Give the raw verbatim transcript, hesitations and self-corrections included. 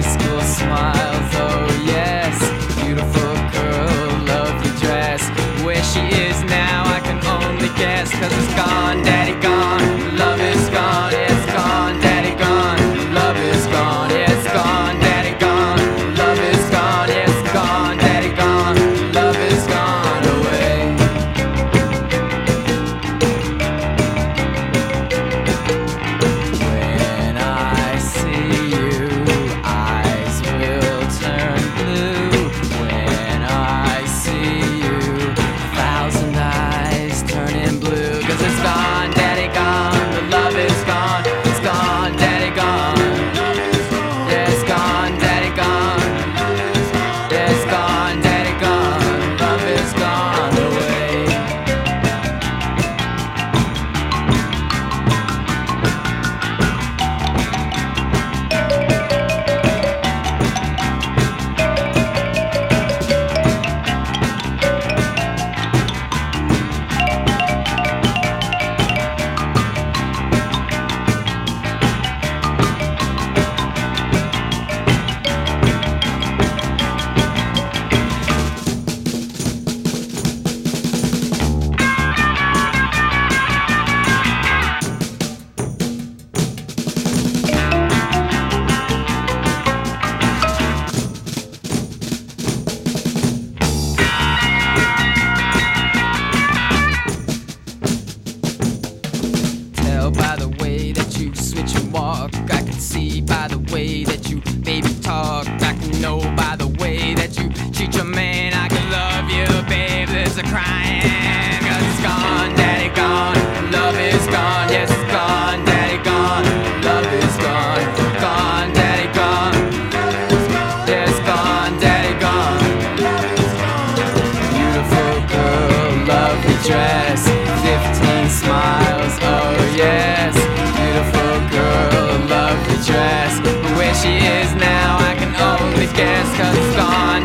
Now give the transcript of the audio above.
school smiles, oh yes. Beautiful girl, lovely dress. Where she is now I can only guess, cause it's gone, daddy gone. Love is gone, yeah, it's gone, daddy gone. Love is gone, yeah, it's gone, daddy gone. Love is gone, yeah, it's gone, daddy gone. Love is gone away. When I see you, eyes will turn blue. When I see you, a thousand eyes turning blue. Cause it's gone, daddy gone. The love is gone, it's gone, daddy gone. Yeah, it's gone, daddy gone. Yeah, it's gone, daddy gone. Love is gone away. Tell by the way that you switch and walk. I can see by the way that you baby talk. I can know by the way that you treat your man. I can love you, babe. There's a crying. Cause it's gone, daddy gone. Love is gone, yes, it's gone, daddy gone. Love is gone, gone, daddy gone. Yeah, it's gone, daddy gone. Beautiful girl, lovely dress, fifteen smiles, oh yes. Beautiful girl, lovely dress. Where she is now I can only guess, cause it's gone,